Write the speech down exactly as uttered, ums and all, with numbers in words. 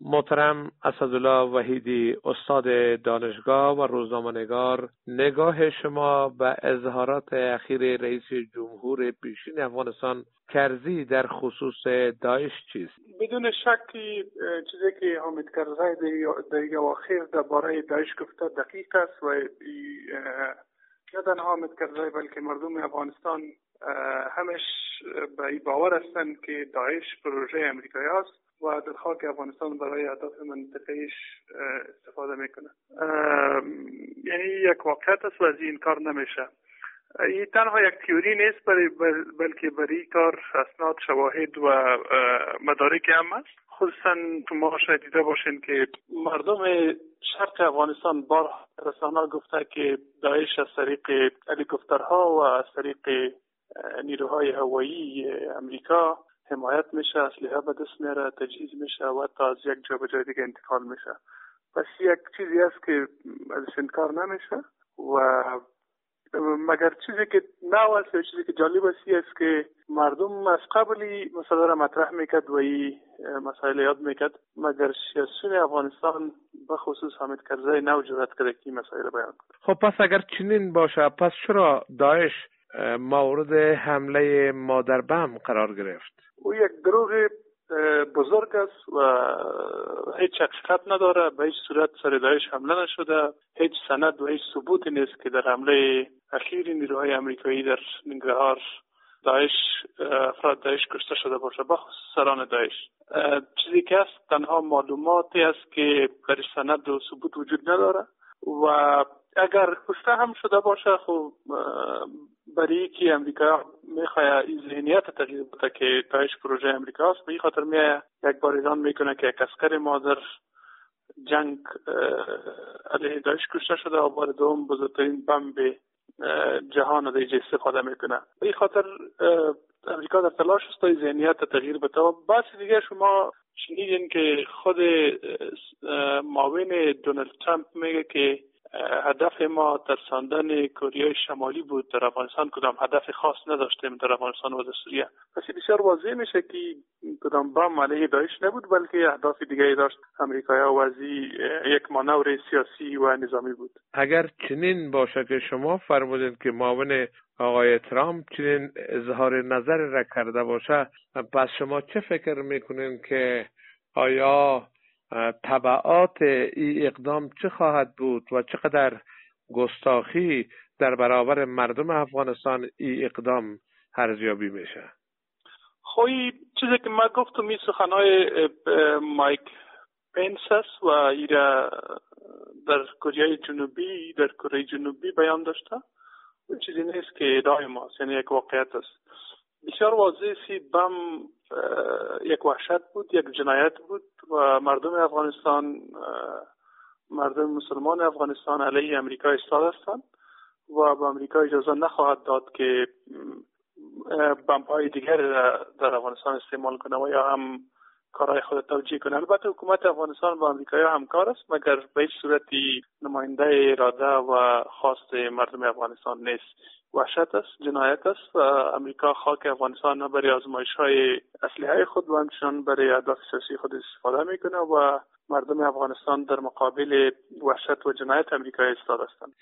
محترم اسدالله وحیدی، استاد دانشگاه و روزنامه‌نگار، نگاه شما به اظهارات اخیر رئیس جمهور پیشین افغانستان کرزی در خصوص داعش چیست؟ بدون شکی چیزی که حامد کرزی در اواخر درباره داعش گفته دقیق است و نه تنها حامد کرزی بلکه مردم افغانستان همش به این باور هستند که داعش پروژه امریکایی است و در خاک افغانستان برای اهداف منطقه‌ایش استفاده میکنه. یعنی یک واقعیت است و از این کار نمیشه. این تنها یک تئوری نیست برای بلکه برای کار اسناد، شواهد و مدارک هم است. خصوصا شما شاید دیده باشین که مردم شرق افغانستان بار رسانه‌ها گفته که داعش از طریق هلیکوپترها و از طریق نیروهای هوایی امریکا حمایت میشه، اسلحه به دست میاره، تجهیز میشه و تا از یک جا به جای دیگه انتقال میشه. پس یک چیزی است که ازش انکار نمیشه و مگر چیزی که نو است و چیزی که جالب است است که مردم از قبلی مسئله را مطرح میکرد و این مسائل یاد میکرد، مگر سیاسیون افغانستان به خصوص حامد کرزی نو جرأت کرد که این مسائل بیان کنه. خب پس اگر چنین باشه، پس چرا داعش مورد حمله مادر بم قرار گرفت؟ او یک گروه بزرگ است و هیچ حقیقت نداره، به هیچ صورت سر داعش حمله نشده، هیچ سند و هیچ ثبوتی نیست که در حمله اخیر نیروهای امریکایی در ننگرهار داعش افراد داعش کشته شده باشه، بخصوص سران داعش. چیزی که است تنها معلوماتی است که در سند و ثبوت وجود نداره و اگر کشته هم شده باشه خب برای که امریکا میخواد این ذهنیت تغییر بده که داعش پروژه امریکا است، به این خاطر میاد یک بار اعلان میکنه که یک عسکر ما در جنگ علیه داعش کشته شده و بار دوم بزرگترین بمب جهان در اینجا استفاده میکنه. به این خاطر امریکا در تلاش است تا ذهنیت تغییر بده. و بحث دیگه شما شنیدین که خود معاون دونالد ترامپ میگه که هدف ما ترساندن کره شمالی بود، در افغانستان کدام هدف خاص نداشتیم در افغانستان و در سوریه. پس بسیار واضح میشه که کدام بم علیه داعش نبود بلکه اهداف دیگری داشت امریکا و از یک مانور سیاسی و نظامی بود. اگر چنین باشه که شما فرمودین که معاون آقای ترامپ چنین اظهار نظر را کرده باشه، پس شما چه فکر میکنین که آیا تبعات این اقدام چه خواهد بود و چقدر گستاخی در برابر مردم افغانستان این اقدام ارزیابی میشه؟ خب چیزی که من گفتم این سخنهای مایک پنس است و ایرا در کره جنوبی در کره جنوبی بیان داشته و چیزی نیست که ادعای ماست، یعنی یک واقعیت است. بسیار واضح سی بم یک وحشت بود، یک جنایت بود و مردم افغانستان، مردم مسلمان افغانستان علیه امریکا ایستاده هستند و به امریکا اجازه نخواهد داد که بمب‌های دیگر در افغانستان استعمال کنه و یا هم کارهای خود توجیه کنه. البته حکومت افغانستان با امریکایی همکار است مگر به هیچ صورتی نماینده اراده و خواست مردم افغانستان نیست. وحشت است، جنایت است و امریکا خاک افغانستان برای آزمایش‌های اسلحه خود و همچنان برای اهداف سیاسی خود استفاده میکنه و مردم افغانستان در مقابل وحشت و جنایت امریکا ایستاده هستند.